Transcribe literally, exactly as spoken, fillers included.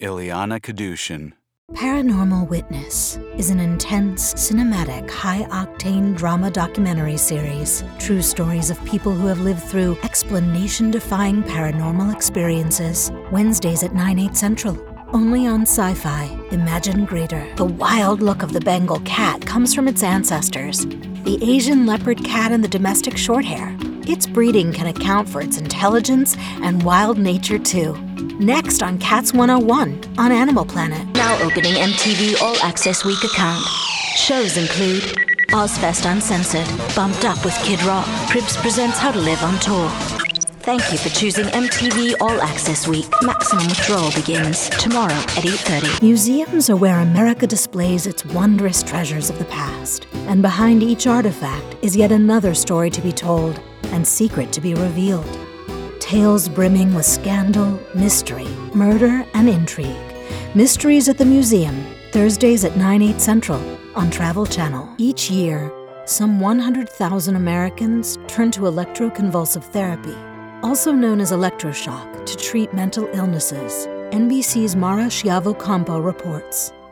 Ileana Kadushin. Paranormal Witness is an intense, cinematic, high-octane drama documentary series. True stories of people who have lived through explanation-defying paranormal experiences. Wednesdays at nine, eight central. Only on Sci-Fi. Imagine greater. The wild look of the Bengal cat comes from its ancestors. The Asian leopard cat and the domestic shorthair. Its breeding can account for its intelligence and wild nature, too. Next on Cats one oh one on Animal Planet. Now opening M T V All Access Week account. Shows include Ozfest Uncensored, Bumped Up with Kid Rock, Cribs presents How to Live on Tour. Thank you for choosing M T V All Access Week. Maximum withdrawal begins tomorrow at eight thirty. Museums are where America displays its wondrous treasures of the past. And behind each artifact is yet another story to be told and secret to be revealed. Tales brimming with scandal, mystery, murder, and intrigue. Mysteries at the Museum, Thursdays at nine, eight central on Travel Channel. Each year, some one hundred thousand Americans turn to electroconvulsive therapy, also known as electroshock, to treat mental illnesses. N B C's Mara Schiavo Campo reports.